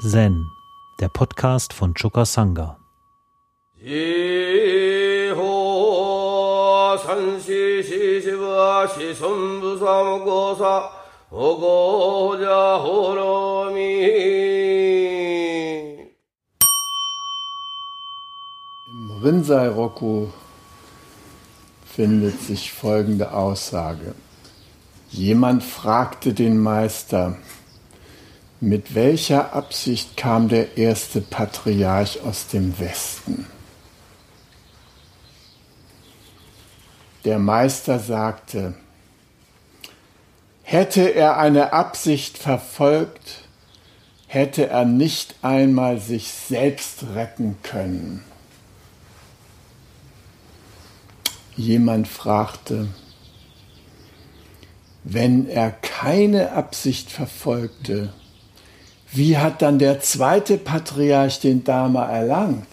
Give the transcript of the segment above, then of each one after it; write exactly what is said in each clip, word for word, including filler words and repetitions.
Zen, der Podcast von Choka Sangha. Im Rinzai-Roku findet sich folgende Aussage. Jemand fragte den Meister, mit welcher Absicht kam der erste Patriarch aus dem Westen? Der Meister sagte, hätte er eine Absicht verfolgt, hätte er nicht einmal sich selbst retten können. Jemand fragte, wenn er keine Absicht verfolgte, wie hat dann der zweite Patriarch den Dharma erlangt?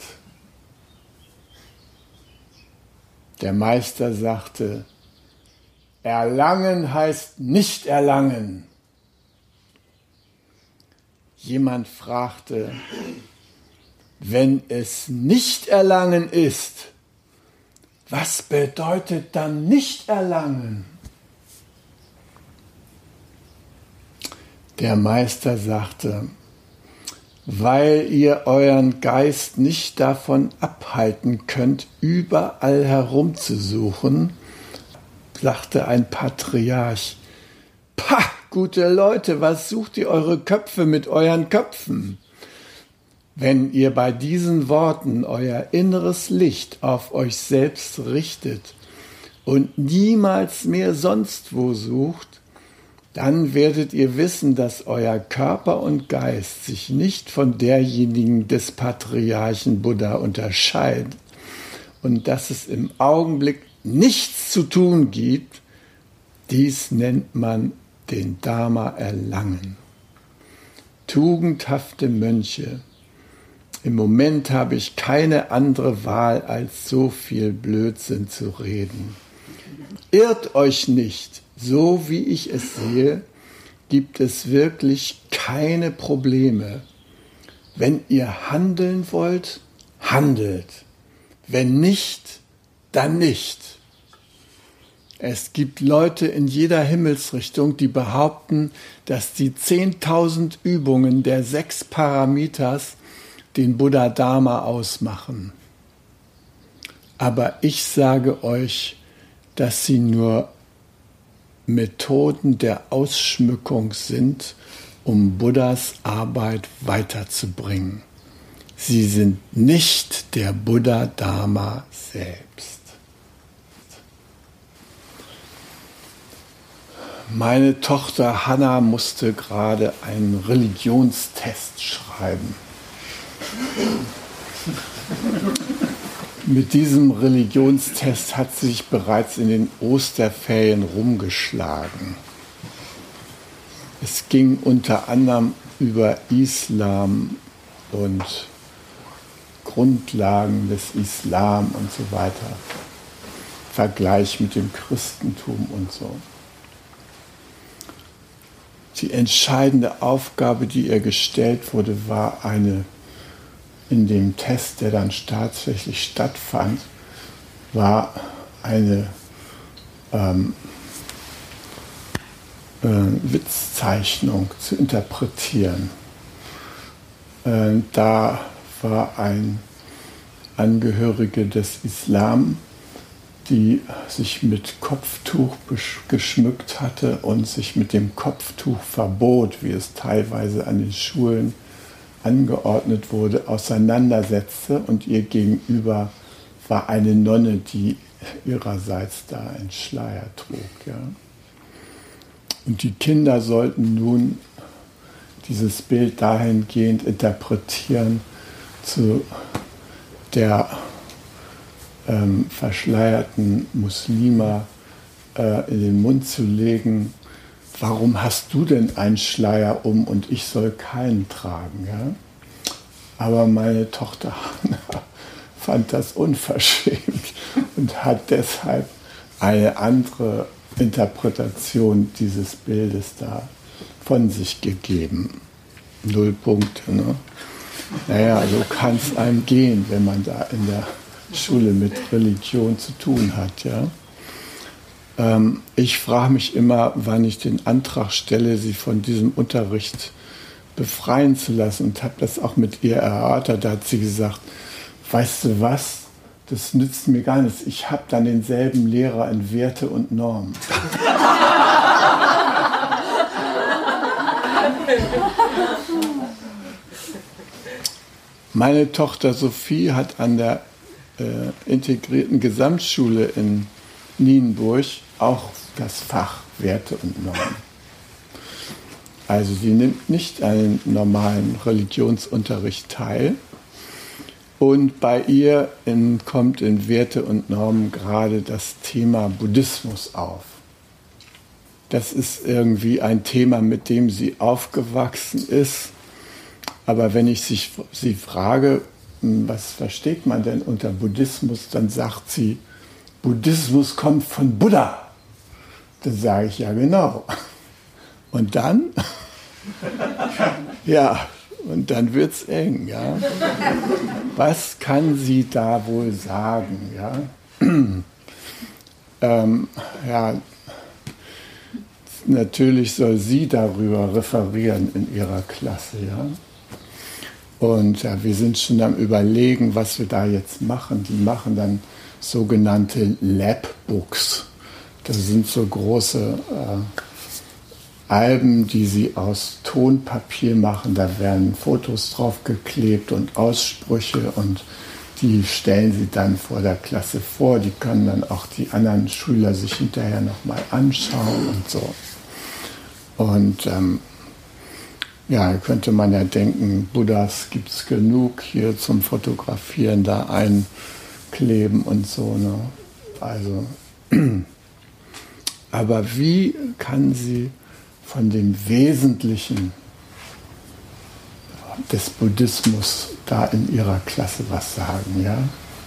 Der Meister sagte, erlangen heißt nicht erlangen. Jemand fragte, wenn es nicht erlangen ist, was bedeutet dann nicht erlangen? Der Meister sagte, weil ihr euren Geist nicht davon abhalten könnt, überall herumzusuchen, sagte ein Patriarch, pah, gute Leute, was sucht ihr eure Köpfe mit euren Köpfen? Wenn ihr bei diesen Worten euer inneres Licht auf euch selbst richtet und niemals mehr sonst wo sucht, dann werdet ihr wissen, dass euer Körper und Geist sich nicht von derjenigen des Patriarchen Buddha unterscheiden und dass es im Augenblick nichts zu tun gibt. Dies nennt man den Dharma erlangen. Tugendhafte Mönche, im Moment habe ich keine andere Wahl, als so viel Blödsinn zu reden. Irrt euch nicht. So wie ich es sehe, gibt es wirklich keine Probleme. Wenn ihr handeln wollt, handelt. Wenn nicht, dann nicht. Es gibt Leute in jeder Himmelsrichtung, die behaupten, dass die zehntausend Übungen der sechs Paramitas den Buddha Dharma ausmachen. Aber ich sage euch, dass sie nur Methoden der Ausschmückung sind, um Buddhas Arbeit weiterzubringen. Sie sind nicht der Buddha Dharma selbst. Meine Tochter Hanna musste gerade einen Religionstest schreiben. Mit diesem Religionstest hat sie sich bereits in den Osterferien rumgeschlagen. Es ging unter anderem über Islam und Grundlagen des Islam und so weiter. Vergleich mit dem Christentum und so. Die entscheidende Aufgabe, die ihr gestellt wurde, war eine in dem Test, der dann tatsächlich stattfand, war eine ähm, äh, Witzzeichnung zu interpretieren. Äh, da war ein Angehörige des Islam, die sich mit Kopftuch geschmückt hatte und sich mit dem Kopftuch verbot, wie es teilweise an den Schulen angeordnet wurde, auseinandersetzte, und ihr gegenüber war eine Nonne, die ihrerseits da einen Schleier trug. Ja. Und die Kinder sollten nun dieses Bild dahingehend interpretieren, zu der ähm, verschleierten Muslima äh, in den Mund zu legen, warum hast du denn einen Schleier um und ich soll keinen tragen? Ja? Aber meine Tochter Hanna fand das unverschämt und hat deshalb eine andere Interpretation dieses Bildes da von sich gegeben. Null Punkte. Ne? Naja, so kann es einem gehen, wenn man da in der Schule mit Religion zu tun hat. Ja? Ähm, ich frage mich immer, wann ich den Antrag stelle, sie von diesem Unterricht befreien zu lassen, und habe das auch mit ihr erörtert. Da hat sie gesagt, weißt du was, das nützt mir gar nichts. Ich habe dann denselben Lehrer in Werte und Normen. Meine Tochter Sophie hat an der äh, integrierten Gesamtschule in Nienburg auch das Fach Werte und Normen. Also sie nimmt nicht an den normalen Religionsunterricht teil. Und bei ihr in, kommt in Werte und Normen gerade das Thema Buddhismus auf. Das ist irgendwie ein Thema, mit dem sie aufgewachsen ist. Aber wenn ich sich, sie frage, was versteht man denn unter Buddhismus, dann sagt sie, Buddhismus kommt von Buddha. Dann sage ich, ja genau. Und dann? Ja, und dann wird es eng. Ja? Was kann sie da wohl sagen? Ja, ähm, ja, natürlich soll sie darüber referieren in ihrer Klasse. Ja? Und ja, wir sind schon am Überlegen, was wir da jetzt machen. Die machen dann sogenannte Labbooks. Das sind so große äh, Alben, die sie aus Tonpapier machen. Da werden Fotos drauf geklebt und Aussprüche, und die stellen sie dann vor der Klasse vor. Die können dann auch die anderen Schüler sich hinterher nochmal anschauen und so. Und ähm, ja, könnte man ja denken, Buddhas gibt es genug hier zum Fotografieren, da einkleben und so. Ne? Also, aber wie kann sie von dem Wesentlichen des Buddhismus da in ihrer Klasse was sagen, ja?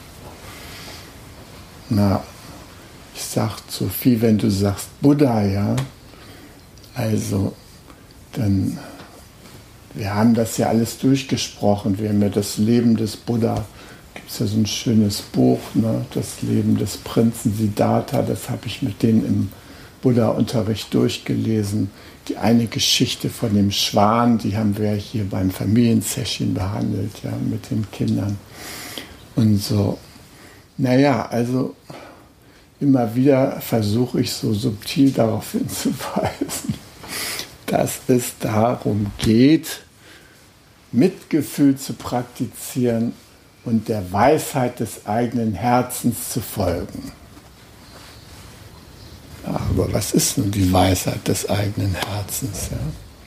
Na, ich sag Sophie, wenn du sagst Buddha, ja, also dann, wir haben das ja alles durchgesprochen, wir haben ja das Leben des Buddha, gibt es ja so ein schönes Buch, ne, das Leben des Prinzen Siddhartha, das habe ich mit denen im Buddha-Unterricht durchgelesen. Die eine Geschichte von dem Schwan, die haben wir hier beim Familiensession behandelt, ja, mit den Kindern. Und so, naja, also immer wieder versuche ich so subtil darauf hinzuweisen, dass es darum geht, Mitgefühl zu praktizieren und der Weisheit des eigenen Herzens zu folgen. Ja, aber was ist nun die Weisheit des eigenen Herzens? Ja?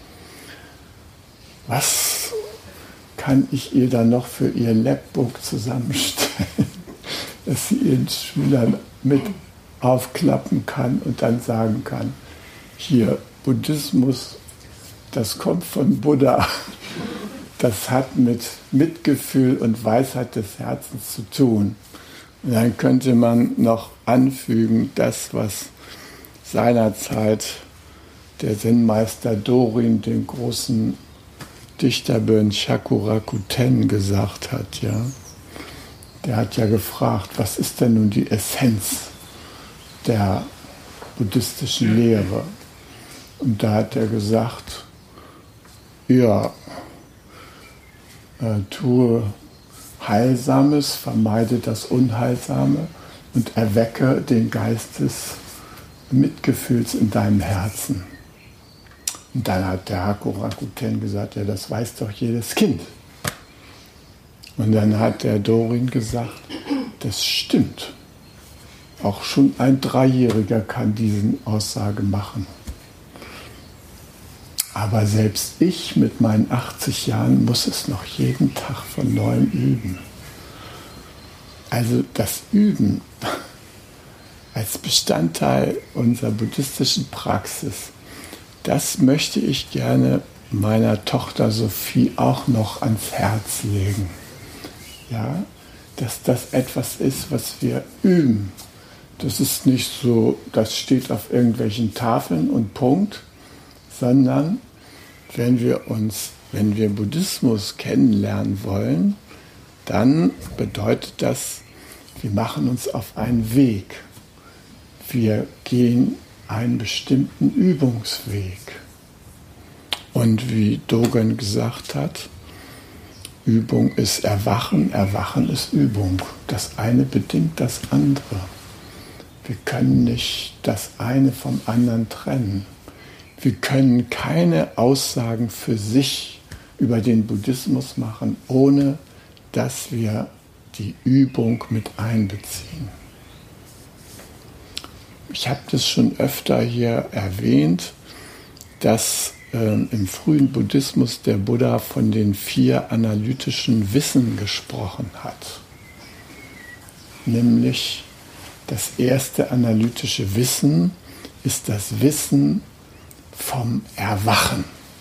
Was kann ich ihr dann noch für ihr Labbook zusammenstellen, dass sie ihren Schülern mit aufklappen kann und dann sagen kann, hier, Buddhismus, das kommt von Buddha, das hat mit Mitgefühl und Weisheit des Herzens zu tun. Und dann könnte man noch anfügen, das, was seinerzeit der Zen-Meister Dorin, den großen Dichter Bunchaku Rakuten, gesagt hat. Ja? Der hat ja gefragt, was ist denn nun die Essenz der buddhistischen Lehre? Und da hat er gesagt, ja, äh, tue Heilsames, vermeide das Unheilsame und erwecke den Geist des Mitgefühls in deinem Herzen. Und dann hat der Haku Rakuten gesagt, ja, das weiß doch jedes Kind. Und dann hat der Dorin gesagt, das stimmt. Auch schon ein Dreijähriger kann diese Aussage machen. Aber selbst ich mit meinen achtzig Jahren muss es noch jeden Tag von neuem üben. Also das Üben als Bestandteil unserer buddhistischen Praxis, das möchte ich gerne meiner Tochter Sophie auch noch ans Herz legen. Ja, dass das etwas ist, was wir üben. Das ist nicht so, das steht auf irgendwelchen Tafeln und Punkt, sondern wenn wir uns wenn wir Buddhismus kennenlernen wollen, dann bedeutet das, wir machen uns auf einen Weg. Wir gehen einen bestimmten Übungsweg. Und wie Dogen gesagt hat, Übung ist Erwachen, Erwachen ist Übung. Das eine bedingt das andere. Wir können nicht das eine vom anderen trennen. Wir können keine Aussagen für sich über den Buddhismus machen, ohne dass wir die Übung mit einbeziehen. Ich habe das schon öfter hier erwähnt, dass ähm, im frühen Buddhismus der Buddha von den vier analytischen Wissen gesprochen hat. Nämlich das erste analytische Wissen ist das Wissen vom Erwachen.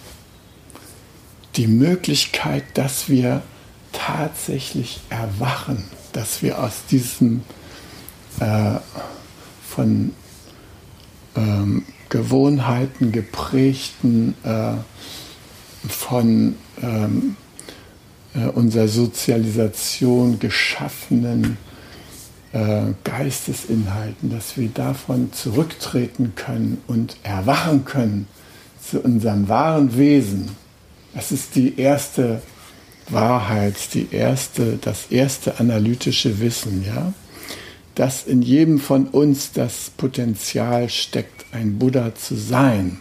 Die Möglichkeit, dass wir tatsächlich erwachen, dass wir aus diesem äh, von ähm, Gewohnheiten geprägten, äh, von ähm, äh, unserer Sozialisation geschaffenen äh, Geistesinhalten, dass wir davon zurücktreten können und erwachen können zu unserem wahren Wesen. Das ist die erste Wahrheit, die erste, das erste analytische Wissen, ja, dass in jedem von uns das Potenzial steckt, ein Buddha zu sein.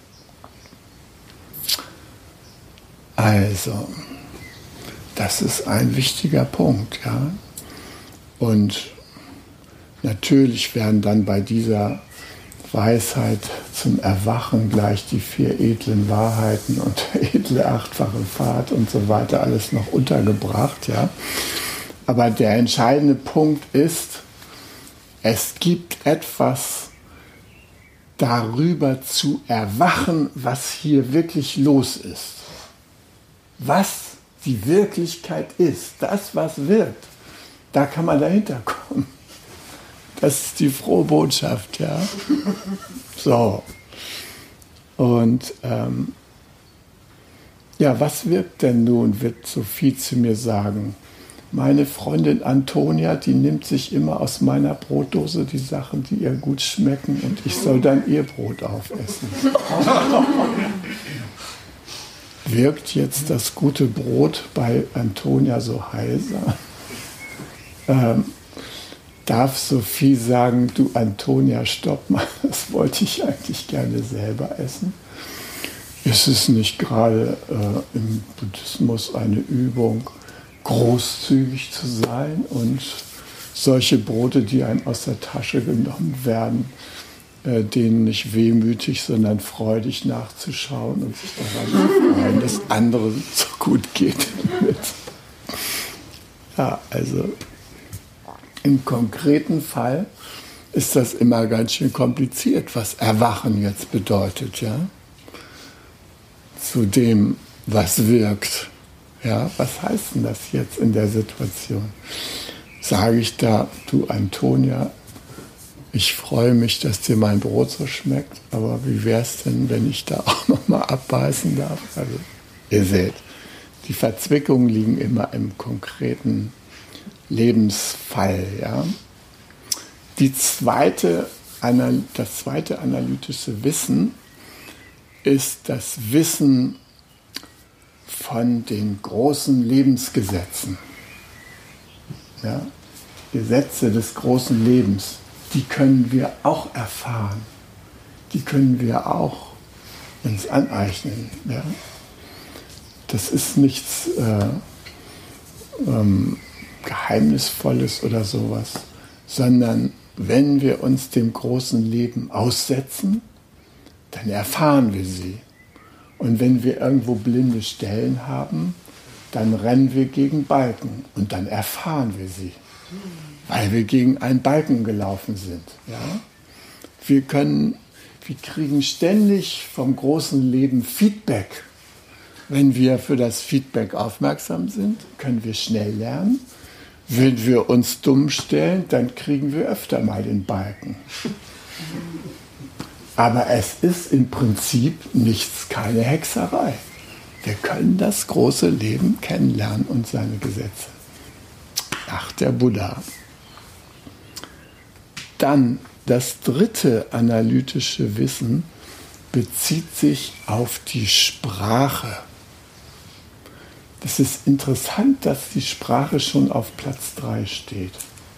Also, das ist ein wichtiger Punkt, ja. Und natürlich werden dann bei dieser Weisheit zum Erwachen gleich die vier edlen Wahrheiten und der edle achtfache Pfad und so weiter alles noch untergebracht, ja. Aber der entscheidende Punkt ist, es gibt etwas darüber zu erwachen, was hier wirklich los ist. Was die Wirklichkeit ist, das, was wirkt, da kann man dahinter kommen. Das ist die frohe Botschaft, ja. So. Und ähm, ja, was wirkt denn nun, wird Sophie zu mir sagen. Meine Freundin Antonia, die nimmt sich immer aus meiner Brotdose die Sachen, die ihr gut schmecken, und ich soll dann ihr Brot aufessen. Wirkt jetzt das gute Brot bei Antonia so heiser? Ähm, Darf Sophie sagen, du Antonia, stopp mal, das wollte ich eigentlich gerne selber essen? Ist es nicht gerade äh, im Buddhismus eine Übung, großzügig zu sein und solche Brote, die einem aus der Tasche genommen werden, äh, denen nicht wehmütig, sondern freudig nachzuschauen und sich daran zu freuen, dass andere so gut geht damit? Ja, also im konkreten Fall ist das immer ganz schön kompliziert, was Erwachen jetzt bedeutet, ja? Zu dem, was wirkt. Ja, was heißt denn das jetzt in der Situation? Sage ich da, du Antonia, ich freue mich, dass dir mein Brot so schmeckt, aber wie wäre es denn, wenn ich da auch noch mal abbeißen darf? Also, ihr seht, die Verzwickungen liegen immer im konkreten Lebensfall, ja. Die zweite, das zweite analytische Wissen ist das Wissen von den großen Lebensgesetzen. Ja. Gesetze des großen Lebens, die können wir auch erfahren. Die können wir auch uns aneignen. Ja. Das ist nichts äh, ähm, Geheimnisvolles oder sowas, sondern wenn wir uns dem großen Leben aussetzen, dann erfahren wir sie. Und wenn wir irgendwo blinde Stellen haben, dann rennen wir gegen Balken und dann erfahren wir sie, weil wir gegen einen Balken gelaufen sind. Ja? Wir können, wir kriegen ständig vom großen Leben Feedback. Wenn wir für das Feedback aufmerksam sind, können wir schnell lernen. Wenn wir uns dumm stellen, dann kriegen wir öfter mal den Balken. Aber es ist im Prinzip nichts, keine Hexerei. Wir können das große Leben kennenlernen und seine Gesetze. Ach, der Buddha. Dann das dritte analytische Wissen bezieht sich auf die Sprache. Es ist interessant, dass die Sprache schon auf Platz drei steht.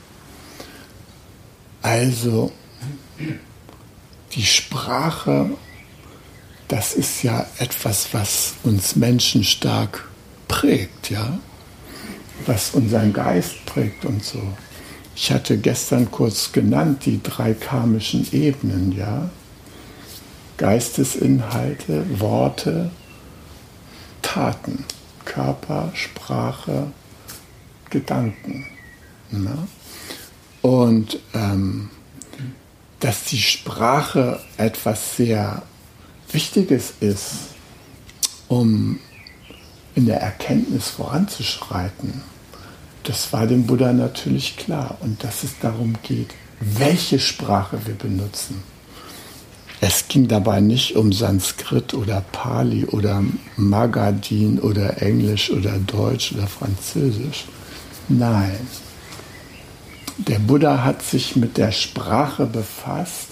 Also die Sprache, das ist ja etwas, was uns Menschen stark prägt, ja, was unseren Geist prägt und so. Ich hatte gestern kurz genannt die drei karmischen Ebenen, ja, Geistesinhalte, Worte, Taten. Körper, Sprache, Gedanken. Ne? Und ähm, dass die Sprache etwas sehr Wichtiges ist, um in der Erkenntnis voranzuschreiten, das war dem Buddha natürlich klar. Und dass es darum geht, welche Sprache wir benutzen. Es ging dabei nicht um Sanskrit oder Pali oder Magadhin oder Englisch oder Deutsch oder Französisch. Nein. Der Buddha hat sich mit der Sprache befasst,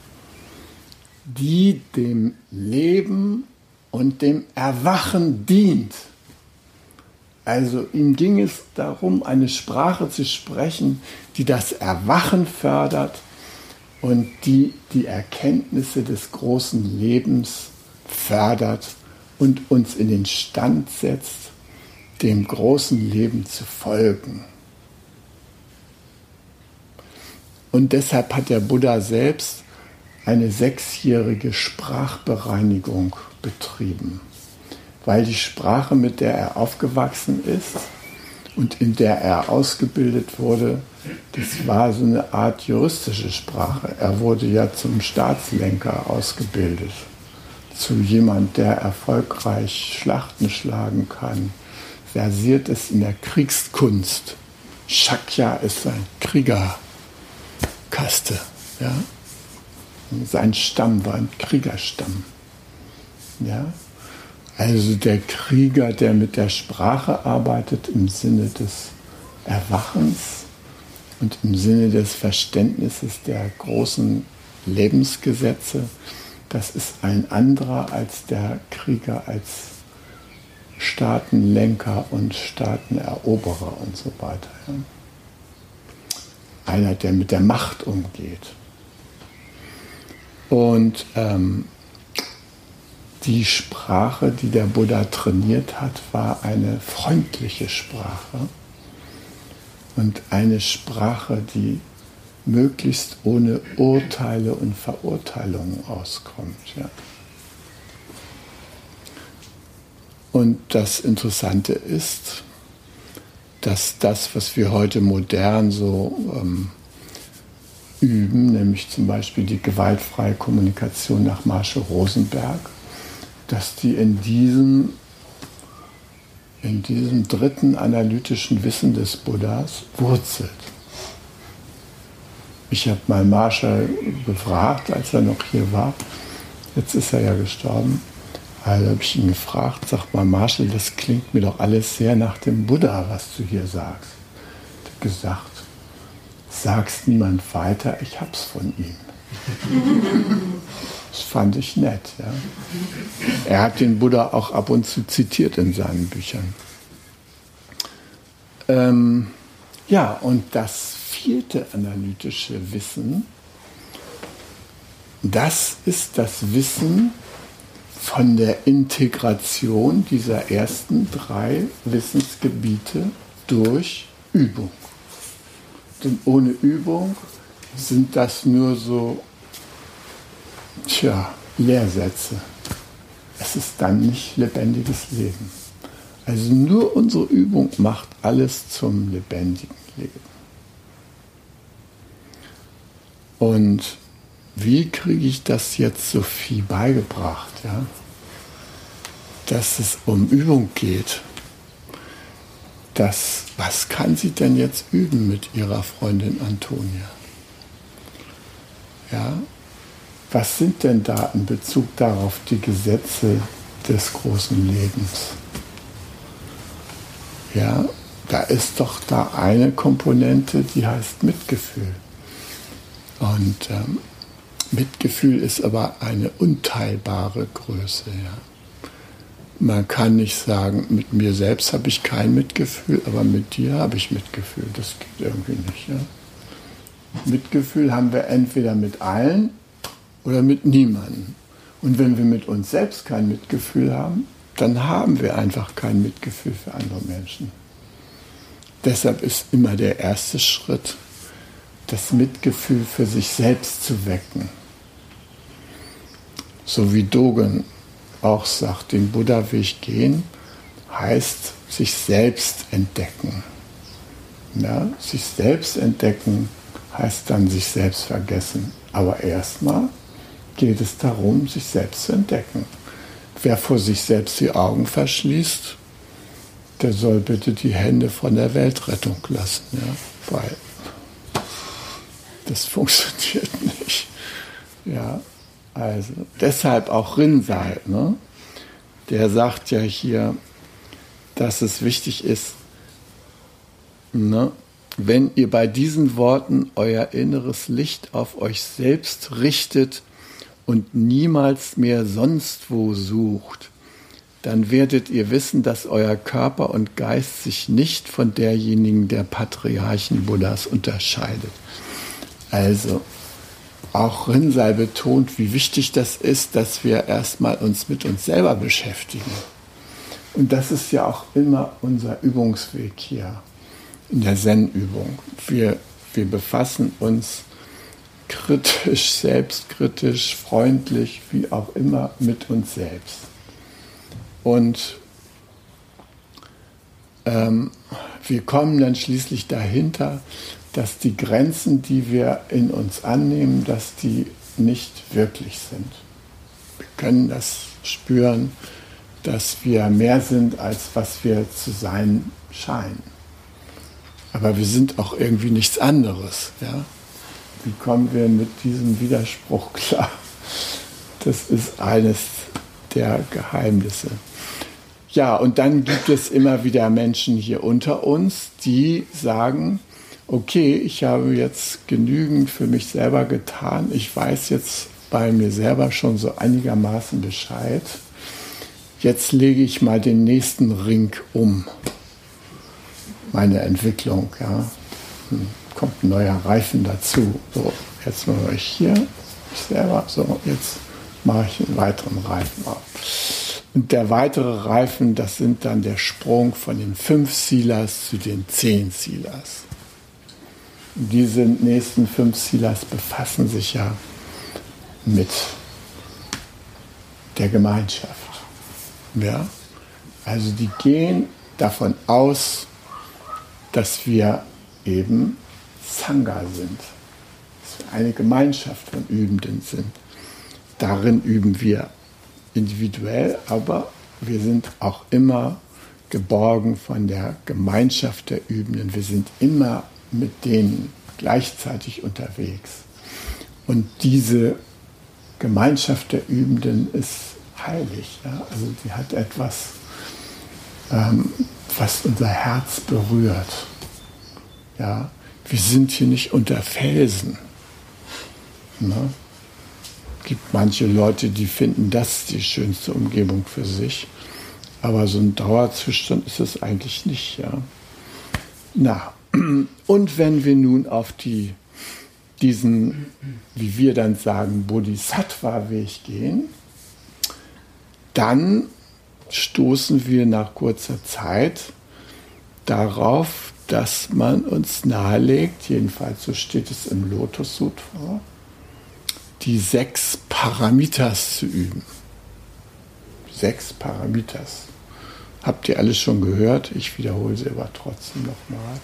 die dem Leben und dem Erwachen dient. Also ihm ging es darum, eine Sprache zu sprechen, die das Erwachen fördert, und die die Erkenntnisse des großen Lebens fördert und uns in den Stand setzt, dem großen Leben zu folgen. Und deshalb hat der Buddha selbst eine sechsjährige Sprachbereinigung betrieben, weil die Sprache, mit der er aufgewachsen ist und in der er ausgebildet wurde, das war so eine Art juristische Sprache. Er wurde ja zum Staatslenker ausgebildet, zu jemand, der erfolgreich Schlachten schlagen kann, versiert ist in der Kriegskunst. Shakya ist ein Kriegerkaste. Ja? Sein Stamm war ein Kriegerstamm. Ja? Also der Krieger, der mit der Sprache arbeitet im Sinne des Erwachens und im Sinne des Verständnisses der großen Lebensgesetze, das ist ein anderer als der Krieger als Staatenlenker und Staateneroberer und so weiter. Ja. Einer, der mit der Macht umgeht. Und ähm, die Sprache, die der Buddha trainiert hat, war eine freundliche Sprache. Und eine Sprache, die möglichst ohne Urteile und Verurteilungen auskommt. Ja. Und das Interessante ist, dass das, was wir heute modern so ähm, üben, nämlich zum Beispiel die gewaltfreie Kommunikation nach Marshall Rosenberg, dass die in diesem in diesem dritten analytischen Wissen des Buddhas wurzelt. Ich habe mal Marshall gefragt, als er noch hier war, jetzt ist er ja gestorben, also habe ich ihn gefragt, sag mal Marshall, das klingt mir doch alles sehr nach dem Buddha, was du hier sagst. Er hat gesagt, sag's niemand weiter, ich hab's von ihm. Das fand ich nett. Ja. Er hat den Buddha auch ab und zu zitiert in seinen Büchern. Ähm, ja, und das vierte analytische Wissen, das ist das Wissen von der Integration dieser ersten drei Wissensgebiete durch Übung. Denn ohne Übung sind das nur so Tja, Lehrsätze. Es ist dann nicht lebendiges Leben. Also nur unsere Übung macht alles zum lebendigen Leben. Und wie kriege ich das jetzt Sophie beigebracht, ja? Dass es um Übung geht? Das, was kann sie denn jetzt üben mit ihrer Freundin Antonia? Ja? Was sind denn da in Bezug darauf die Gesetze des großen Lebens. Ja, da ist doch da eine Komponente, die heißt Mitgefühl. Und ähm, Mitgefühl ist aber eine unteilbare Größe. Ja. Man kann nicht sagen, mit mir selbst habe ich kein Mitgefühl, aber mit dir habe ich Mitgefühl. Das geht irgendwie nicht. Ja. Mitgefühl haben wir entweder mit allen oder mit niemandem. Und wenn wir mit uns selbst kein Mitgefühl haben, dann haben wir einfach kein Mitgefühl für andere Menschen. Deshalb ist immer der erste Schritt, das Mitgefühl für sich selbst zu wecken. So wie Dogen auch sagt, den Buddha-Weg gehen, heißt sich selbst entdecken. Ja, sich selbst entdecken heißt dann sich selbst vergessen. Aber erstmal geht es darum, sich selbst zu entdecken. Wer vor sich selbst die Augen verschließt, der soll bitte die Hände von der Weltrettung lassen. Ja? Weil das funktioniert nicht. Ja, also deshalb auch Rinzai, ne? Der sagt ja hier, dass es wichtig ist, ne, wenn ihr bei diesen Worten euer inneres Licht auf euch selbst richtet und niemals mehr sonst wo sucht, dann werdet ihr wissen, dass euer Körper und Geist sich nicht von derjenigen der Patriarchen Buddhas unterscheidet. Also auch Rinzai betont, wie wichtig das ist, dass wir erstmal uns mit uns selber beschäftigen. Und das ist ja auch immer unser Übungsweg hier in der Zen-Übung. Wir, wir befassen uns kritisch, selbstkritisch, freundlich, wie auch immer, mit uns selbst. Und ähm, wir kommen dann schließlich dahinter, dass die Grenzen, die wir in uns annehmen, dass die nicht wirklich sind. Wir können das spüren, dass wir mehr sind, als was wir zu sein scheinen. Aber wir sind auch irgendwie nichts anderes. Ja? Wie kommen wir mit diesem Widerspruch klar? Das ist eines der Geheimnisse. Ja, und dann gibt es immer wieder Menschen hier unter uns, die sagen, okay, ich habe jetzt genügend für mich selber getan. Ich weiß jetzt bei mir selber schon so einigermaßen Bescheid. Jetzt lege ich mal den nächsten Ring um. Meine Entwicklung, ja. Hm, kommt ein neuer Reifen dazu. So, jetzt mache ich hier ich selber. So, jetzt mache ich einen weiteren Reifen auf. Und der weitere Reifen, das sind dann der Sprung von den fünf Silas zu den zehn Silas. Diese nächsten fünf Silas befassen sich ja mit der Gemeinschaft. Ja? Also die gehen davon aus, dass wir eben Sangha sind, dass wir eine Gemeinschaft von Übenden sind. Darin üben wir individuell, aber wir sind auch immer geborgen von der Gemeinschaft der Übenden. Wir sind immer mit denen gleichzeitig unterwegs. Und diese Gemeinschaft der Übenden ist heilig. Ja? Also die hat etwas, ähm, was unser Herz berührt. Ja? Wir sind hier nicht unter Felsen. Ne? Es gibt manche Leute, die finden das die schönste Umgebung für sich. Aber so ein Dauerzustand ist es eigentlich nicht. Ja? Na, und wenn wir nun auf die, diesen, wie wir dann sagen, Bodhisattva-Weg gehen, dann stoßen wir nach kurzer Zeit darauf, dass man uns nahelegt, jedenfalls so steht es im Lotus Sutra, die sechs Paramitas zu üben. Sechs Paramitas. Habt ihr alles schon gehört? Ich wiederhole sie aber trotzdem nochmal.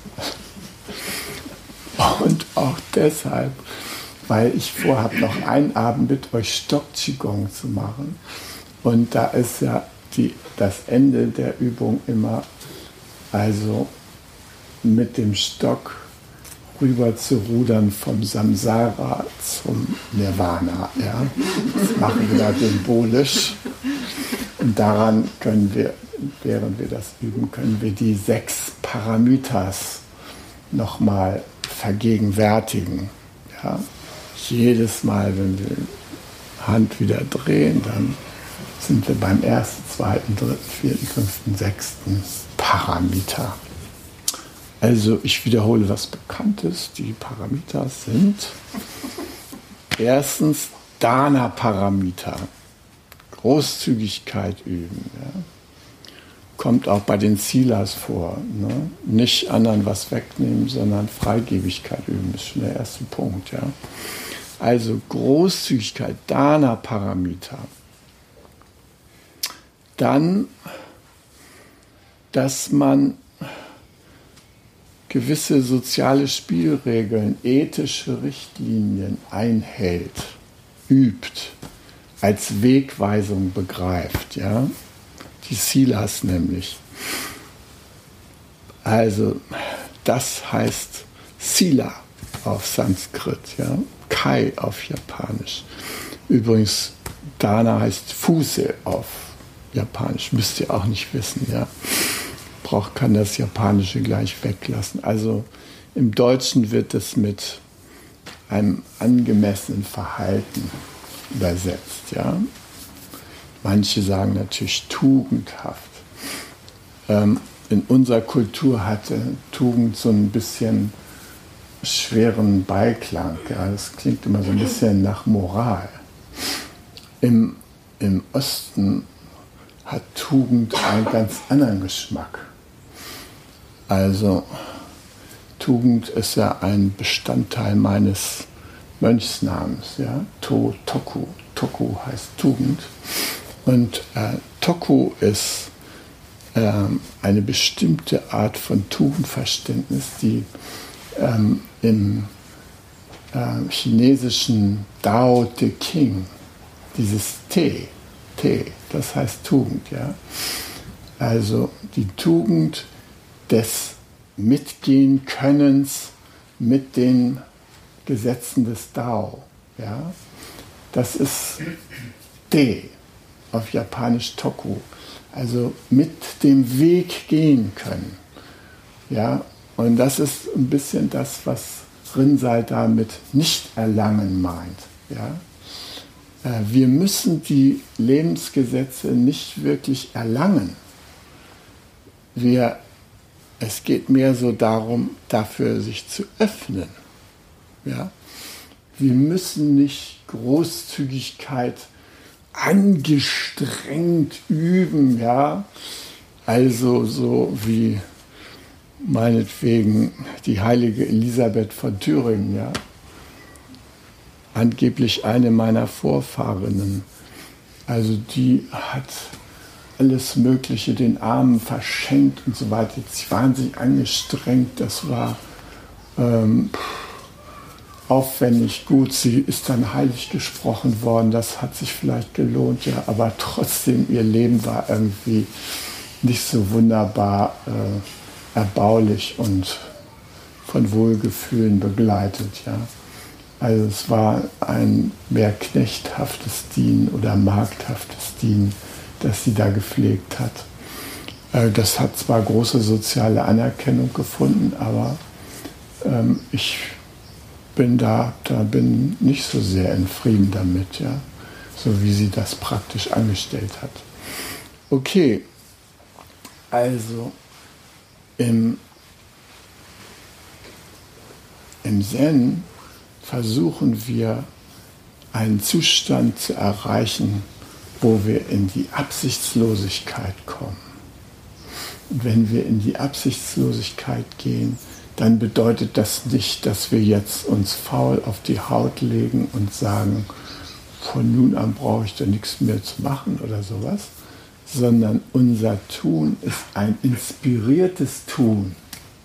Und auch deshalb, weil ich vorhabe, noch einen Abend mit euch Stock-Qigong zu machen. Und da ist ja die, das Ende der Übung immer, also mit dem Stock rüber zu rudern vom Samsara zum Nirvana. Ja? Das machen wir da symbolisch. Und daran können wir, während wir das üben, können wir die sechs Paramitas nochmal vergegenwärtigen. Ja? Jedes Mal, wenn wir die Hand wieder drehen, dann sind wir beim ersten, zweiten, dritten, vierten, fünften, sechsten Paramita. Also ich wiederhole was Bekanntes. Die Paramitas sind erstens Dana-Paramita. Großzügigkeit üben. Ja. Kommt auch bei den Silas vor. Ne? Nicht anderen was wegnehmen, sondern Freigebigkeit üben, ist schon der erste Punkt. Ja. Also Großzügigkeit, Dana-Paramita. Dann, dass man gewisse soziale Spielregeln, ethische Richtlinien einhält, übt, als Wegweisung begreift, ja, die Silas nämlich. Also das heißt Sila auf Sanskrit, ja, Kai auf Japanisch. Übrigens, Dana heißt Fuße auf Japanisch, müsst ihr auch nicht wissen, ja. Braucht kann das Japanische gleich weglassen. Also im Deutschen wird es mit einem angemessenen Verhalten übersetzt, ja. Manche sagen natürlich tugendhaft. Ähm, in unserer Kultur hatte Tugend so ein bisschen schweren Beiklang. Ja. Das klingt immer so ein bisschen nach Moral. Im, im Osten hat Tugend einen ganz anderen Geschmack. Also Tugend ist ja ein Bestandteil meines Mönchsnamens, ja, To, Toku. Toku heißt Tugend. Und äh, Toku ist äh, eine bestimmte Art von Tugendverständnis, die ähm, im äh, chinesischen Dao De King, dieses Te, Te, das heißt Tugend, ja. Also die Tugend des Mitgehen-Könnens mit den Gesetzen des Dao. Ja? Das ist Te, auf Japanisch Toku. Also mit dem Weg gehen können. Ja? Und das ist ein bisschen das, was Rinzai damit nicht erlangen meint. Ja? Wir müssen die Lebensgesetze nicht wirklich erlangen. Wir Es geht mehr so darum, dafür sich zu öffnen. Ja? Wir müssen nicht Großzügigkeit angestrengt üben, ja? Also so wie meinetwegen die heilige Elisabeth von Thüringen, ja? Angeblich eine meiner Vorfahrinnen. Also die hat alles Mögliche den Armen verschenkt und so weiter. Sie waren sich angestrengt, das war ähm, aufwendig gut. Sie ist dann heilig gesprochen worden, das hat sich vielleicht gelohnt, ja, aber trotzdem, ihr Leben war irgendwie nicht so wunderbar äh, erbaulich und von Wohlgefühlen begleitet, ja. Also es war ein mehr knechthaftes Dienen oder markthaftes Dienen, das sie da gepflegt hat. Das hat zwar große soziale Anerkennung gefunden, aber ähm, ich bin da, da bin nicht so sehr in Frieden damit, ja, so wie sie das praktisch angestellt hat. Okay, also im, im Zen versuchen wir einen Zustand zu erreichen, wo wir in die Absichtslosigkeit kommen. Und wenn wir in die Absichtslosigkeit gehen, dann bedeutet das nicht, dass wir jetzt uns faul auf die Haut legen und sagen, von nun an brauche ich da nichts mehr zu machen oder sowas, sondern unser Tun ist ein inspiriertes Tun.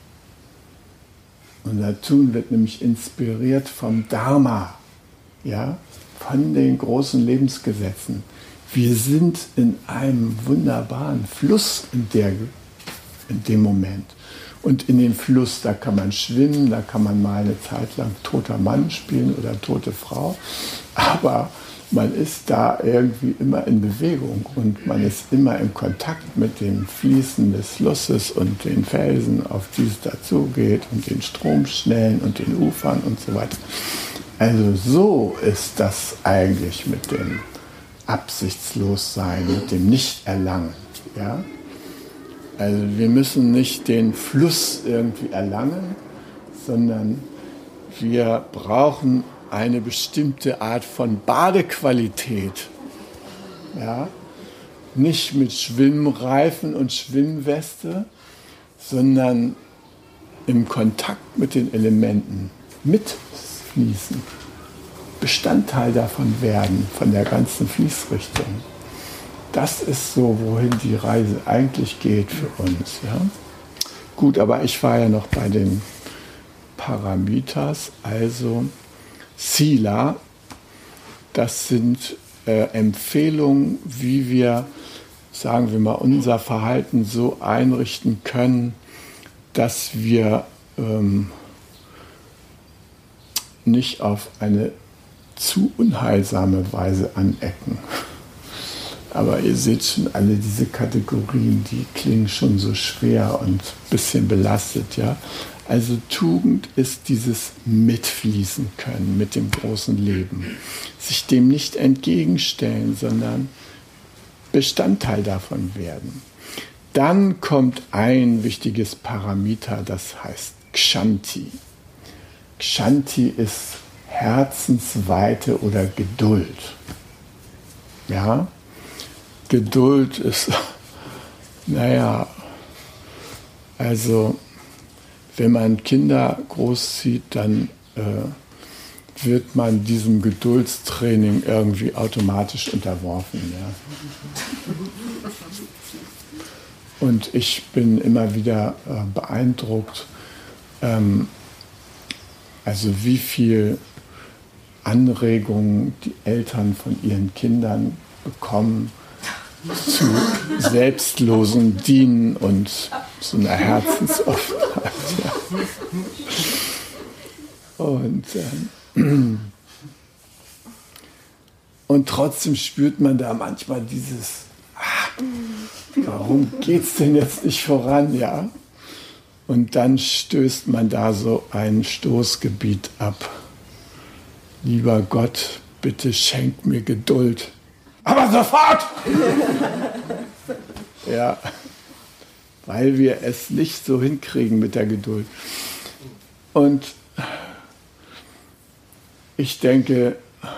Unser Tun wird nämlich inspiriert vom Dharma, ja, von den großen Lebensgesetzen. Wir sind in einem wunderbaren Fluss in, der, in dem Moment. Und in dem Fluss, da kann man schwimmen, da kann man mal eine Zeit lang toter Mann spielen oder tote Frau. Aber man ist da irgendwie immer in Bewegung und man ist immer in Kontakt mit dem Fließen des Flusses und den Felsen, auf die es dazugeht und den Stromschnellen und den Ufern und so weiter. Also so ist das eigentlich mit dem Absichtslossein, mit dem Nichterlangen. Ja? Also wir müssen nicht den Fluss irgendwie erlangen, sondern wir brauchen eine bestimmte Art von Badequalität. Ja? Nicht mit Schwimmreifen und Schwimmweste, sondern im Kontakt mit den Elementen mitfließen. Bestandteil davon werden, von der ganzen Fließrichtung. Das ist so, wohin die Reise eigentlich geht für uns. Ja? Gut, aber ich war ja noch bei den Paramitas, also Sila, das sind äh, Empfehlungen, wie wir, sagen wir mal, unser Verhalten so einrichten können, dass wir ähm, nicht auf eine zu unheilsame Weise anecken. Aber ihr seht schon, alle diese Kategorien, die klingen schon so schwer und ein bisschen belastet, ja. Also Tugend ist dieses Mitfließen können mit dem großen Leben. Sich dem nicht entgegenstellen, sondern Bestandteil davon werden. Dann kommt ein wichtiges Paramita, das heißt Kshanti. Kshanti ist Herzensweite oder Geduld. Ja, Geduld ist, naja, also wenn man Kinder großzieht, dann äh, wird man diesem Geduldstraining irgendwie automatisch unterworfen. Ja. Und ich bin immer wieder äh, beeindruckt, ähm, also wie viel Anregungen die Eltern von ihren Kindern bekommen zu selbstlosen Dienen und so einer Herzensoffenheit. Ja. Und, ähm, und trotzdem spürt man da manchmal dieses, ah, warum geht's denn jetzt nicht voran, ja? Und dann stößt man da so ein Stoßgebiet ab. Lieber Gott, bitte schenk mir Geduld. Aber sofort! Ja, weil wir es nicht so hinkriegen mit der Geduld. Und ich denke,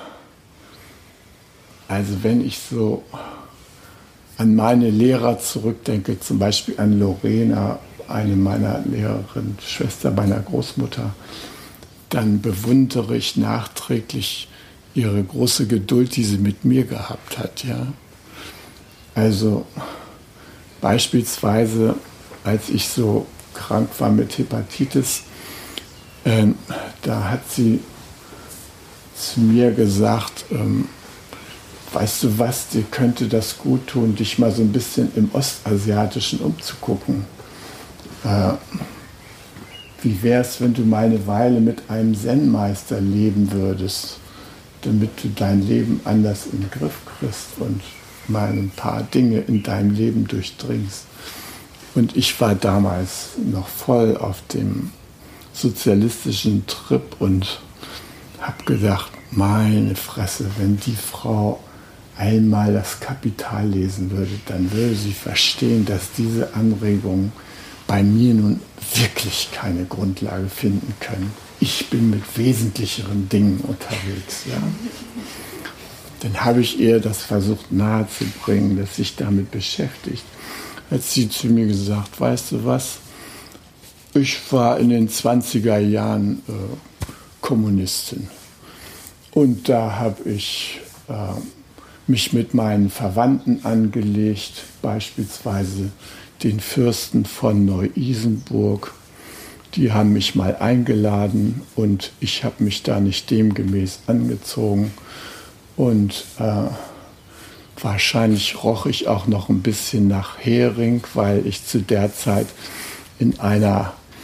also wenn ich so an meine Lehrer zurückdenke, zum Beispiel an Lorena, eine meiner Lehrerinnen, Schwester meiner Großmutter, dann bewundere ich nachträglich ihre große Geduld, die sie mit mir gehabt hat. Ja? Also beispielsweise, als ich so krank war mit Hepatitis, äh, da hat sie zu mir gesagt, ähm, weißt du was, dir könnte das gut tun, dich mal so ein bisschen im Ostasiatischen umzugucken. Äh, wie wäre es, wenn du mal eine Weile mit einem Zen-Meister leben würdest, damit du dein Leben anders in den Griff kriegst und mal ein paar Dinge in deinem Leben durchdringst. Und ich war damals noch voll auf dem sozialistischen Trip und habe gedacht, meine Fresse, wenn die Frau einmal das Kapital lesen würde, dann würde sie verstehen, dass diese Anregungen bei mir nun wirklich keine Grundlage finden können. Ich bin mit wesentlicheren Dingen unterwegs. Ja. Dann habe ich ihr das versucht nahezubringen, dass sich damit beschäftigt. Hat sie zu mir gesagt, weißt du was, ich war in den zwanziger Jahren äh, Kommunistin. Und da habe ich äh, mich mit meinen Verwandten angelegt, beispielsweise den Fürsten von Neu-Isenburg. Die haben mich mal eingeladen und ich habe mich da nicht demgemäß angezogen. Und äh, wahrscheinlich roch ich auch noch ein bisschen nach Hering, weil ich zu der Zeit in einer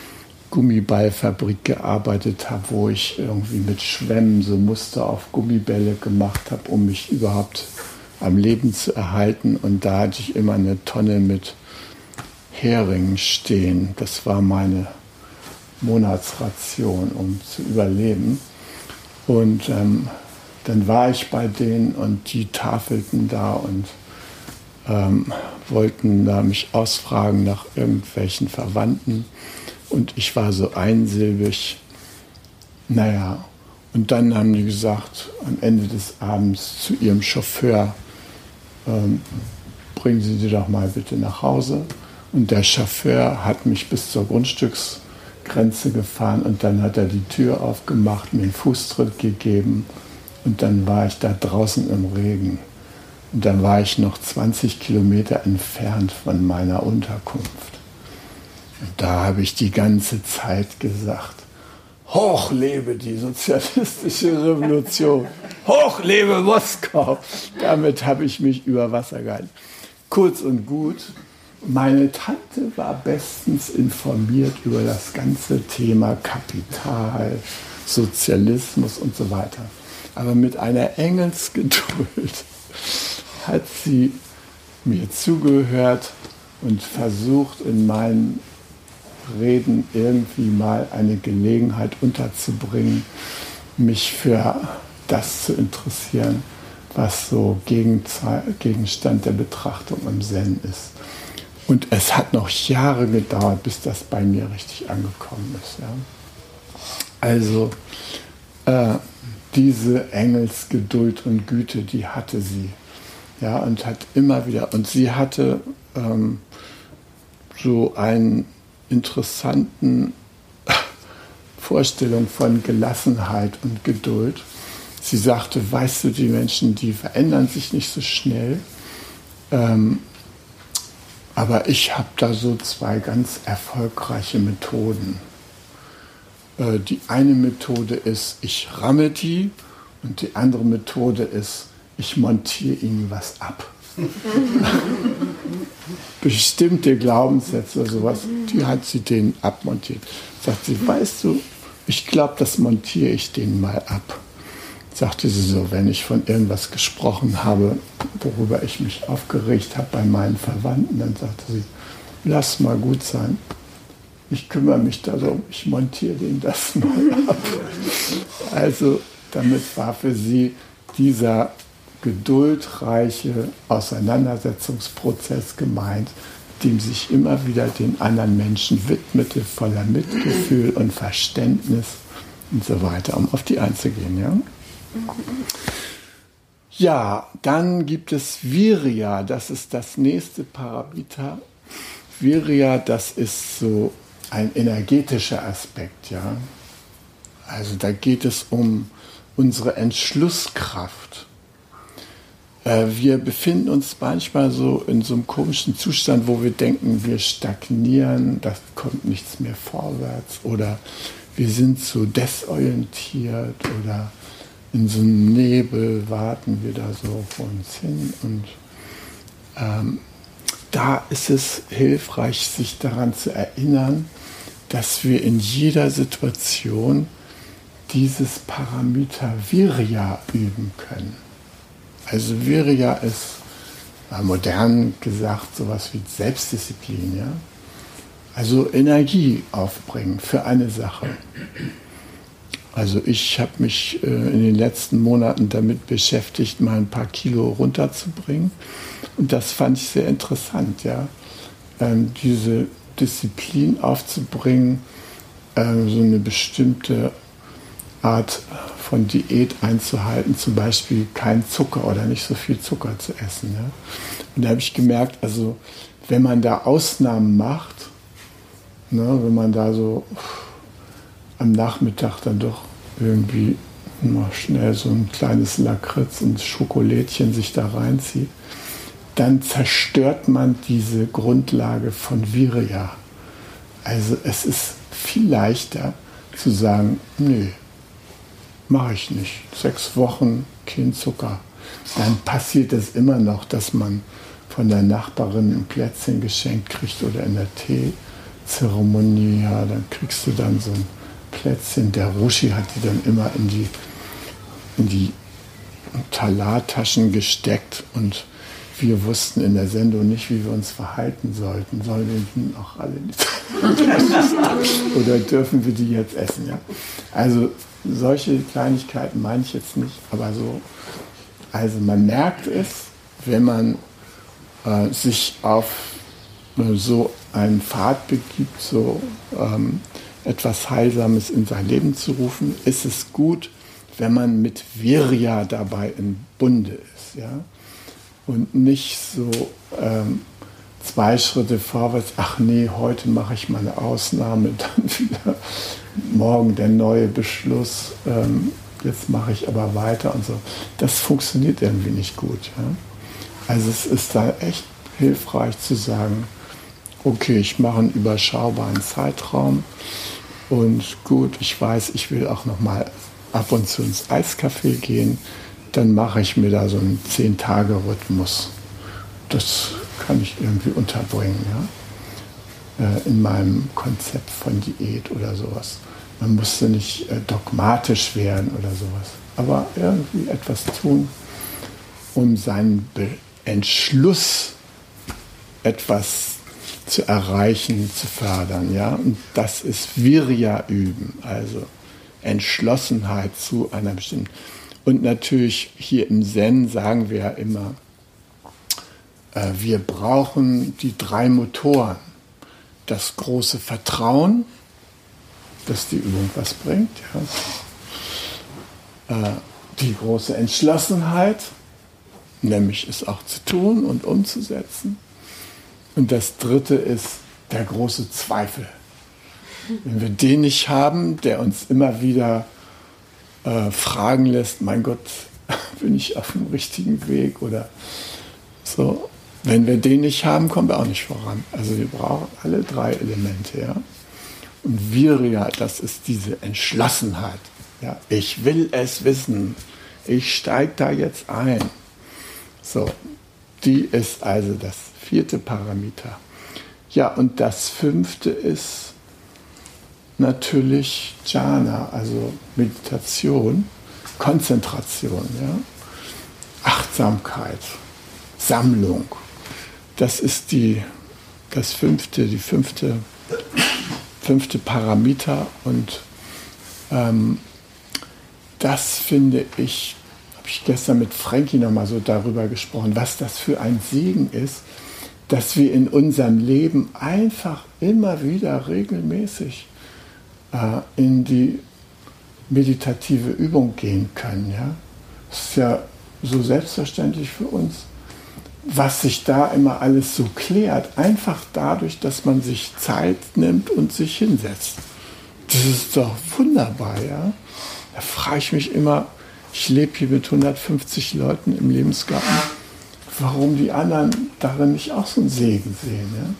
Gummiballfabrik gearbeitet habe, wo ich irgendwie mit Schwämmen so Muster auf Gummibälle gemacht habe, um mich überhaupt am Leben zu erhalten. Und da hatte ich immer eine Tonne mit Heringen stehen. Das war meine Monatsration, um zu überleben. Und ähm, dann war ich bei denen und die tafelten da und ähm, wollten da mich ausfragen nach irgendwelchen Verwandten. Und ich war so einsilbig. Naja, und dann haben die gesagt, am Ende des Abends zu ihrem Chauffeur, ähm, bringen Sie sie doch mal bitte nach Hause. Und der Chauffeur hat mich bis zur Grundstücksgrenze gefahren und dann hat er die Tür aufgemacht, mir einen Fußtritt gegeben und dann war ich da draußen im Regen. Und dann war ich noch zwanzig Kilometer entfernt von meiner Unterkunft. Und da habe ich die ganze Zeit gesagt, hoch lebe die sozialistische Revolution, hoch lebe Moskau. Damit habe ich mich über Wasser gehalten. Kurz und gut, meine Tante war bestens informiert über das ganze Thema Kapital, Sozialismus und so weiter. Aber mit einer Engelsgeduld hat sie mir zugehört und versucht, in meinen Reden irgendwie mal eine Gelegenheit unterzubringen, mich für das zu interessieren, was so Gegenstand der Betrachtung im Zen ist. Und es hat noch Jahre gedauert, bis das bei mir richtig angekommen ist. Ja. Also äh, diese Engelsgeduld und Güte, die hatte sie. Ja, und hat immer wieder, und sie hatte ähm, so einen interessanten Vorstellung von Gelassenheit und Geduld. Sie sagte, weißt du, die Menschen, die verändern sich nicht so schnell, ähm, aber ich habe da so zwei ganz erfolgreiche Methoden. Äh, die eine Methode ist, ich ramme die, und die andere Methode ist, ich montiere ihnen was ab. Bestimmte Glaubenssätze oder sowas, die hat sie denen abmontiert. Sagt sie, weißt du, ich glaube, das montiere ich denen mal ab. Sagte sie so, wenn ich von irgendwas gesprochen habe, worüber ich mich aufgeregt habe bei meinen Verwandten, dann sagte sie, lass mal gut sein. Ich kümmere mich darum, ich montiere denen das mal ab. Also damit war für sie dieser geduldreiche Auseinandersetzungsprozess gemeint, dem sich immer wieder den anderen Menschen widmete, voller Mitgefühl und Verständnis und so weiter, um auf die einzugehen. Ja, ja, dann gibt es Virya, das ist das nächste Paramita. Virya, das ist so ein energetischer Aspekt. Ja? Also da geht es um unsere Entschlusskraft. Wir befinden uns manchmal so in so einem komischen Zustand, wo wir denken, wir stagnieren, da kommt nichts mehr vorwärts oder wir sind so desorientiert oder in so einem Nebel warten wir da so vor uns hin. Und ähm, da ist es hilfreich, sich daran zu erinnern, dass wir in jeder Situation dieses Paramita Virya üben können. Also Virya ist, modern gesagt, sowas wie Selbstdisziplin. Ja? Also Energie aufbringen für eine Sache. Also ich habe mich äh, in den letzten Monaten damit beschäftigt, mal ein paar Kilo runterzubringen. Und das fand ich sehr interessant, ja. Ähm, diese Disziplin aufzubringen, ähm, so eine bestimmte Art von Diät einzuhalten, zum Beispiel kein Zucker oder nicht so viel Zucker zu essen. Ja. Und da habe ich gemerkt, also wenn man da Ausnahmen macht, ne, wenn man da so am Nachmittag dann doch irgendwie mal schnell so ein kleines Lakritz und Schokolädchen sich da reinzieht, dann zerstört man diese Grundlage von Virya. Also es ist viel leichter zu sagen, nö, mache ich nicht. Sechs Wochen kein Zucker. Dann passiert es immer noch, dass man von der Nachbarin ein Plätzchen geschenkt kriegt oder in der Zeremonie, ja, dann kriegst du dann so ein Plätzchen. Der Roshi hat die dann immer in die, in die Talartaschen gesteckt und wir wussten in der Sendung nicht, wie wir uns verhalten sollten. Sollen wir auch alle nicht oder dürfen wir die jetzt essen? Ja? Also solche Kleinigkeiten meine ich jetzt nicht, aber so, also man merkt es, wenn man äh, sich auf äh, so einen Pfad begibt, so ähm, etwas Heilsames in sein Leben zu rufen, ist es gut, wenn man mit Virya dabei im Bunde ist, ja, und nicht so ähm, zwei Schritte vorwärts, ach nee, heute mache ich mal eine Ausnahme, dann wieder morgen der neue Beschluss, ähm, jetzt mache ich aber weiter und so. Das funktioniert irgendwie nicht gut. Ja? Also es ist da echt hilfreich zu sagen, okay, ich mache einen überschaubaren Zeitraum und gut, ich weiß, ich will auch noch mal ab und zu ins Eiscafé gehen, dann mache ich mir da so einen zehn-Tage-Rhythmus. Das kann ich irgendwie unterbringen, ja? äh, in meinem Konzept von Diät oder sowas. Man musste nicht äh, dogmatisch werden oder sowas, aber irgendwie etwas tun, um seinen Be- Entschluss, etwas zu erreichen, zu fördern. Ja? Und das ist Virya üben, also Entschlossenheit zu einer bestimmten. Und natürlich hier im Zen sagen wir ja immer, äh, wir brauchen die drei Motoren. Das große Vertrauen, dass die Übung was bringt. Ja. Äh, die große Entschlossenheit, nämlich es auch zu tun und umzusetzen. Und das dritte ist der große Zweifel. Wenn wir den nicht haben, der uns immer wieder äh, fragen lässt, mein Gott, bin ich auf dem richtigen Weg oder so. Wenn wir den nicht haben, kommen wir auch nicht voran. Also wir brauchen alle drei Elemente. Ja? Und Virya, das ist diese Entschlossenheit. Ja? Ich will es wissen. Ich steige da jetzt ein. So, die ist also das vierte Parameter. Ja, und das fünfte ist natürlich Jhana, also Meditation, Konzentration, ja? Achtsamkeit, Sammlung. Das ist die, das fünfte, die fünfte, fünfte Parameter und ähm, das finde ich, habe ich gestern mit Frankie nochmal so darüber gesprochen, was das für ein Segen ist, dass wir in unserem Leben einfach immer wieder regelmäßig äh, in die meditative Übung gehen können. Ja? Das ist ja so selbstverständlich für uns, was sich da immer alles so klärt, einfach dadurch, dass man sich Zeit nimmt und sich hinsetzt. Das ist doch wunderbar, ja. Da frage ich mich immer, ich lebe hier mit hundertfünfzig Leuten im Lebensgarten, warum die anderen darin nicht auch so einen Segen sehen, ja.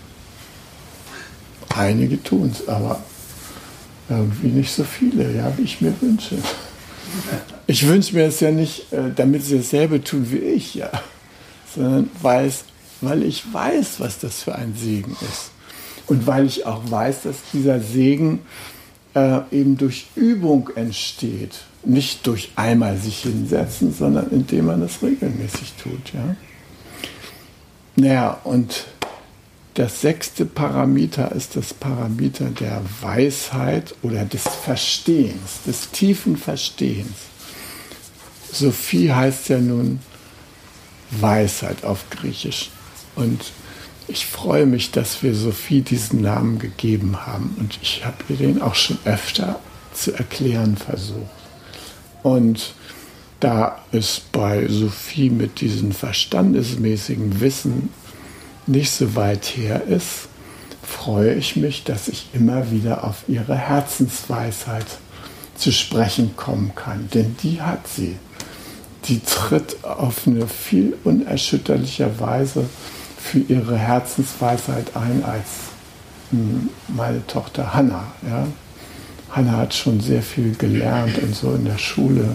Einige tun es, aber irgendwie nicht so viele, ja, wie ich mir wünsche. Ich wünsche mir es ja nicht, damit sie dasselbe tun wie ich, ja, sondern weil, es, weil ich weiß, was das für ein Segen ist. Und weil ich auch weiß, dass dieser Segen äh, eben durch Übung entsteht. Nicht durch einmal sich hinsetzen, sondern indem man das regelmäßig tut. Ja? Naja, und das sechste Parameter ist das Parameter der Weisheit oder des Verstehens, des tiefen Verstehens. Sophie heißt ja nun Weisheit auf Griechisch. Und ich freue mich, dass wir Sophie diesen Namen gegeben haben. Und ich habe ihr den auch schon öfter zu erklären versucht. Und da es bei Sophie mit diesem verstandesmäßigen Wissen nicht so weit her ist, freue ich mich, dass ich immer wieder auf ihre Herzensweisheit zu sprechen kommen kann. Denn die hat sie. Die tritt auf eine viel unerschütterlicher Weise für ihre Herzensweisheit ein als meine Tochter Hanna. Ja? Hanna hat schon sehr viel gelernt und so in der Schule.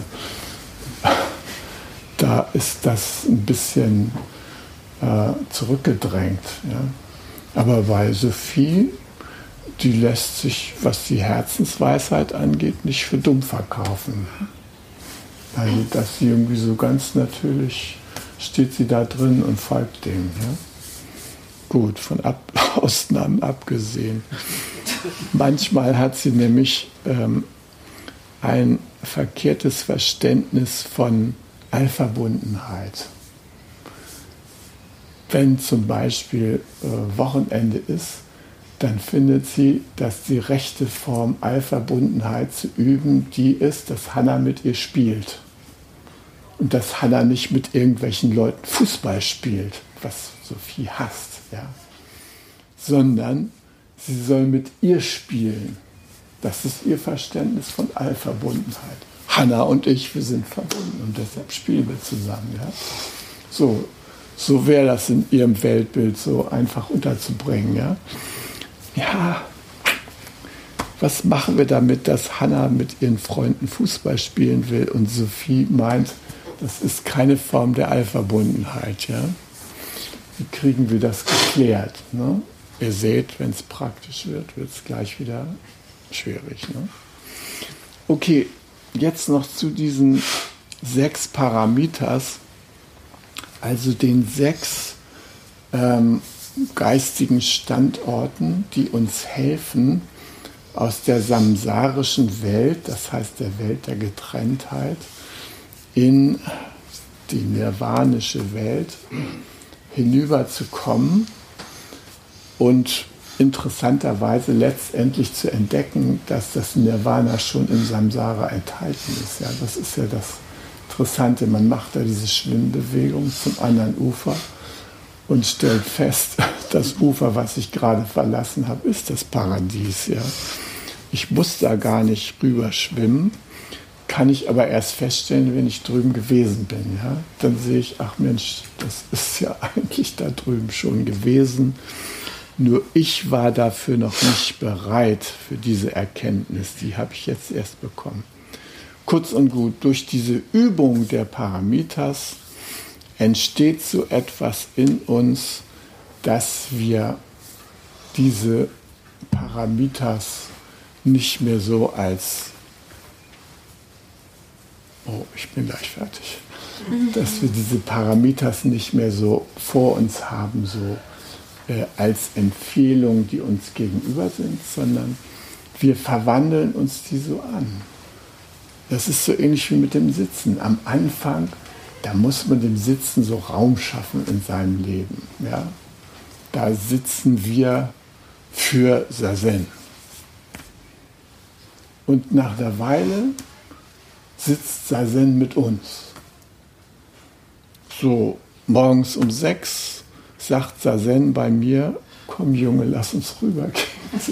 Da ist das ein bisschen äh, zurückgedrängt. Ja? Aber bei Sophie die lässt sich, was die Herzensweisheit angeht, nicht für dumm verkaufen. Also, dass sie irgendwie so ganz natürlich steht sie da drin und folgt dem. Ja? Gut, von Ab Ausnahmen abgesehen. Manchmal hat sie nämlich ähm, ein verkehrtes Verständnis von Allverbundenheit. Wenn zum Beispiel äh, Wochenende ist, dann findet sie, dass die rechte Form Allverbundenheit zu üben, die ist, dass Hannah mit ihr spielt. Und dass Hannah nicht mit irgendwelchen Leuten Fußball spielt, was Sophie hasst, ja? Sondern sie soll mit ihr spielen. Das ist ihr Verständnis von Allverbundenheit. Hannah und ich, wir sind verbunden und deshalb spielen wir zusammen. Ja? So, so wäre das in ihrem Weltbild so einfach unterzubringen. Ja? Ja, was machen wir damit, dass Hannah mit ihren Freunden Fußball spielen will und Sophie meint, das ist keine Form der Allverbundenheit. Ja? Wie kriegen wir das geklärt? Ne? Ihr seht, wenn es praktisch wird, wird es gleich wieder schwierig. Ne? Okay, jetzt noch zu diesen sechs Paramitas, also den sechs ähm, geistigen Standorten, die uns helfen, aus der samsarischen Welt, das heißt der Welt der Getrenntheit, in die nirvanische Welt hinüberzukommen und interessanterweise letztendlich zu entdecken, dass das Nirvana schon im Samsara enthalten ist. Ja, das ist ja das Interessante. Man macht da diese Schwimmbewegung zum anderen Ufer und stellt fest, das Ufer, was ich gerade verlassen habe, ist das Paradies. Ja. Ich muss da gar nicht rüber schwimmen, kann ich aber erst feststellen, wenn ich drüben gewesen bin. Ja. Dann sehe ich, ach Mensch, das ist ja eigentlich da drüben schon gewesen. Nur ich war dafür noch nicht bereit, für diese Erkenntnis. Die habe ich jetzt erst bekommen. Kurz und gut, durch diese Übung der Paramitas entsteht so etwas in uns, dass wir diese Paramitas nicht mehr so als, oh, ich bin gleich fertig, dass wir diese Paramitas nicht mehr so vor uns haben, so äh, als Empfehlung, die uns gegenüber sind, sondern wir verwandeln uns die so an. Das ist so ähnlich wie mit dem Sitzen. Am Anfang, da muss man dem Sitzen so Raum schaffen in seinem Leben. Ja? Da sitzen wir für Zazen. Und nach einer Weile sitzt Zazen mit uns. So, morgens um sechs sagt Zazen bei mir, komm Junge, lass uns rübergehen.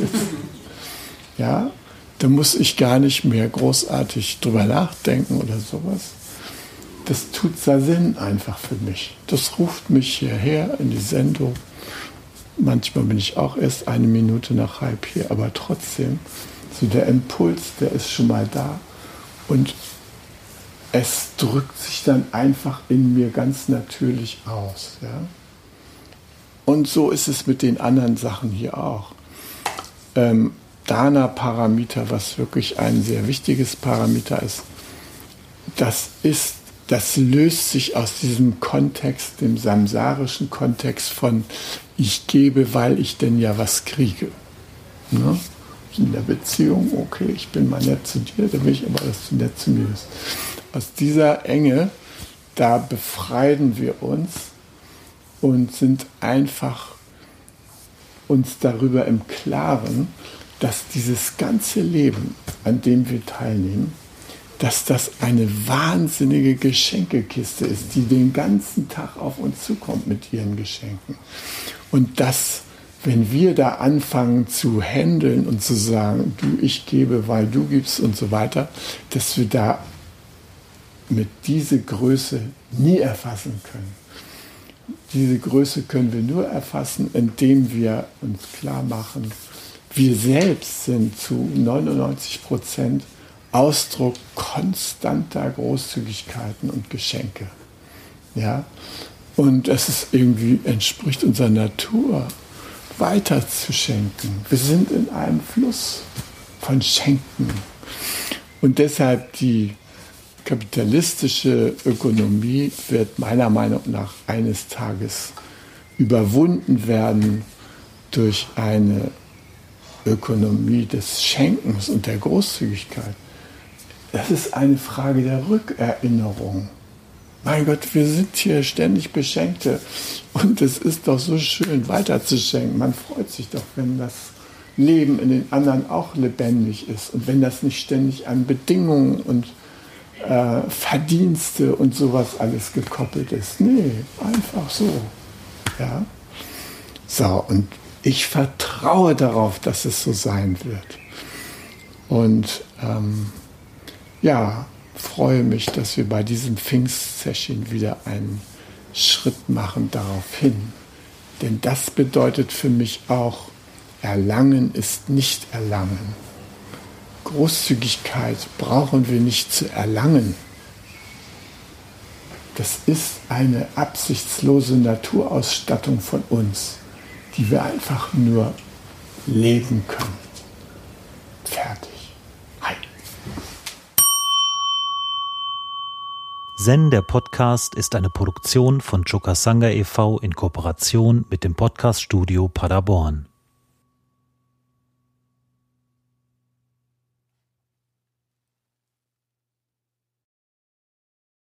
Ja, da muss ich gar nicht mehr großartig drüber nachdenken oder sowas. Das tut Zazen einfach für mich. Das ruft mich hierher in die Sendung. Manchmal bin ich auch erst eine Minute nach halb hier, aber trotzdem, so der Impuls, der ist schon mal da. Und es drückt sich dann einfach in mir ganz natürlich aus. Ja? Und so ist es mit den anderen Sachen hier auch. Ähm, Dana-Paramita, was wirklich ein sehr wichtiges Paramita ist, das ist, das löst sich aus diesem Kontext, dem samsarischen Kontext von ich gebe, weil ich denn ja was kriege. Ne? In der Beziehung, okay, ich bin mal nett zu dir, dann will ich aber, dass du nett zu mir bist. Aus dieser Enge, da befreien wir uns und sind einfach uns darüber im Klaren, dass dieses ganze Leben, an dem wir teilnehmen, dass das eine wahnsinnige Geschenkekiste ist, die den ganzen Tag auf uns zukommt mit ihren Geschenken. Und dass, wenn wir da anfangen zu handeln und zu sagen, du, ich gebe, weil du gibst und so weiter, dass wir da mit dieser Größe nie erfassen können. Diese Größe können wir nur erfassen, indem wir uns klar machen, wir selbst sind zu neunundneunzig Prozent Ausdruck konstanter Großzügigkeiten und Geschenke. Ja? Und es ist irgendwie, entspricht unserer Natur, weiter zu schenken. Wir sind in einem Fluss von Schenken. Und deshalb die kapitalistische Ökonomie wird meiner Meinung nach eines Tages überwunden werden durch eine Ökonomie des Schenkens und der Großzügigkeit. Das ist eine Frage der Rückerinnerung. Mein Gott, wir sind hier ständig Beschenkte und es ist doch so schön, weiterzuschenken. Man freut sich doch, wenn das Leben in den anderen auch lebendig ist und wenn das nicht ständig an Bedingungen und äh, Verdienste und sowas alles gekoppelt ist. Nee, einfach so. Ja? So, und ich vertraue darauf, dass es so sein wird. Und ähm, ja, freue mich, dass wir bei diesem Pfingstsession wieder einen Schritt machen darauf hin. Denn das bedeutet für mich auch, Erlangen ist nicht Erlangen. Großzügigkeit brauchen wir nicht zu erlangen. Das ist eine absichtslose Naturausstattung von uns, die wir einfach nur leben können. Fertig. Hi. Zen, der Podcast, ist eine Produktion von Chokasanga e V in Kooperation mit dem Podcaststudio Paderborn.